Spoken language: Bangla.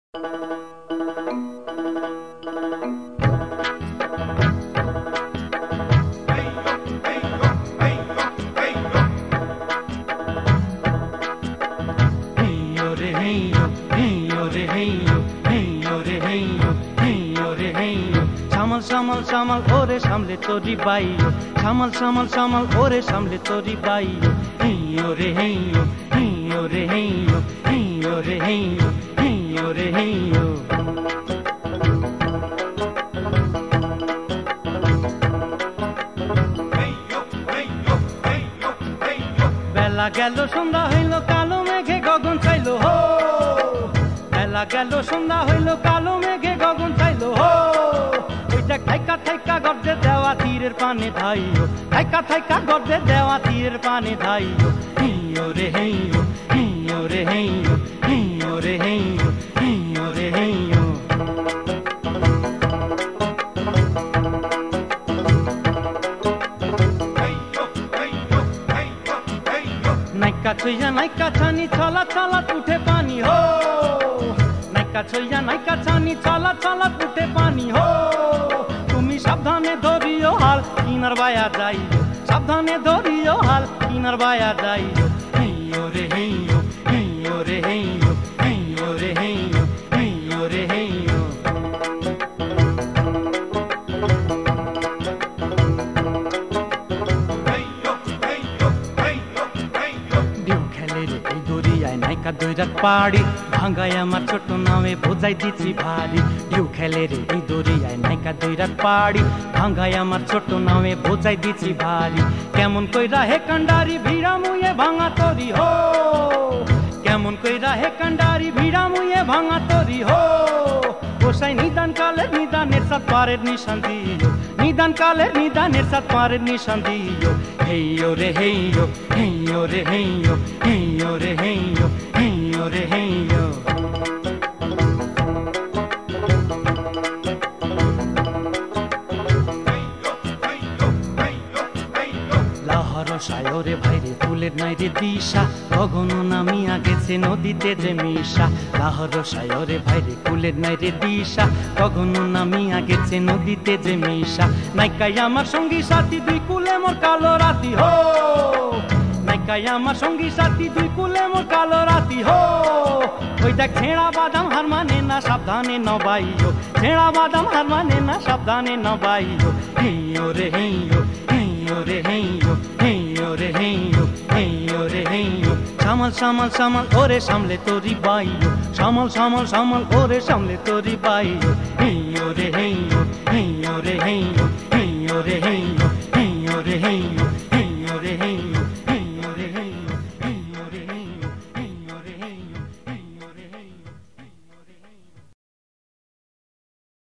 সামাল সামাল সামাল ওরে সামলে তোরি বাইও, সামাল সামাল সামাল ওরে সামলে তোরি বাইও। হেইও রে হেইও, হেইও রে হেইও, হেইও রে হেইও, হেইও রে হেইও। বেলা গেল সন্ধ্যা হইল, কালো মেঘে গগন চাইলো হো। বেলা গেল সন্ধ্যা হইল, কালো মেঘে গগন চাইলো হো। থাইকা থাইকা গর্দে দেওয়া তীরের পানে ধাইও, থাইকা থাইকা গর্দে দেওয়া তীরের পানে ধাইও। হেইও রে হেইও, হেইও রে হেইও, হেইও রে হেইও, হেইও রে হেইও। নাইকা ছইয়া নাইকা ছানি চলা চলা উঠে পানি হো। নাইকা ছইয়া নাইকা ছানি চলা চলা উঠে পানি হো। তুমি সাবধানে ধরিও হাল, কিনার বায়া যাইও, সাবধানে ধরিও হাল, কিনার বায়া যাইও। হেইও রে হেইও, হেইও রে হেইও, হেইও রে হেইও, হেইও রে হেইও। ঢেউ খেলে রে এই দরিয়ায় নাইকা দৈরাত পাড়ি, ভাঙ্গায় আমার ছোট নামে বোঝাই দিচ্ছি ভারী। ঢেউ খেলে রে এই দরিয়ায় নাইকা দৈরাত পাড়ি, ভাঙ্গায় আমার ছোট নামে বোঝাই দিচ্ছি ভারী। কেমন কইরা হে কান্ডারি ভিড়া মুয়ে ভাঙা তরি হো। কেমন কইরা হে কান্ডারি ভিড়া মুয়ে ভাঙা তরি হো। গোসাই নিদান কালে নিদানের সাথ পারের নিশান দিও, নিদান কালে নিদানের সাথ পারের নিশান দিও। হেইও রে হেইও, হেইও রে হেইও, হেইও রে হেইও, হেইও রে হেইও। লাহর সায়রে ভাইরে ফুলের নাই রে দিশা, গগন নামিয়া গেছে নদীতে যে মিশা। লাহর সায়রে ভাইরে ফুলের নাই রে দিশা, গগন নামিয়া গেছে নদীতে যে মিশা। নাইকাই আমার সঙ্গী সাথী দুই কুলে মোর কালো রাতি হো। নাইকাই আমার সঙ্গী সাথী দুই কুলে মোর কালো রাতি হো। ওই দেখ ছেঁড়া বাদাম হার মানে না, সাবধানে নবাইও, ছেঁড়া বাদাম হার মানে না, সাবধানে নবাইও। হেইও রে হেইও, হেইও রে হেইও, হেইও রে হেইও, হেইও রে হেইও। সামাল সামাল সামাল ওরে সামলে তোরি বাইও, সামাল সামাল সামাল ওরে সামলে তোরি বাইও। হেইও রে হেইও, হেইও রে হেইও, হেইও রে হেইও, হেইও রে হেইও, হেইও রে হেইও।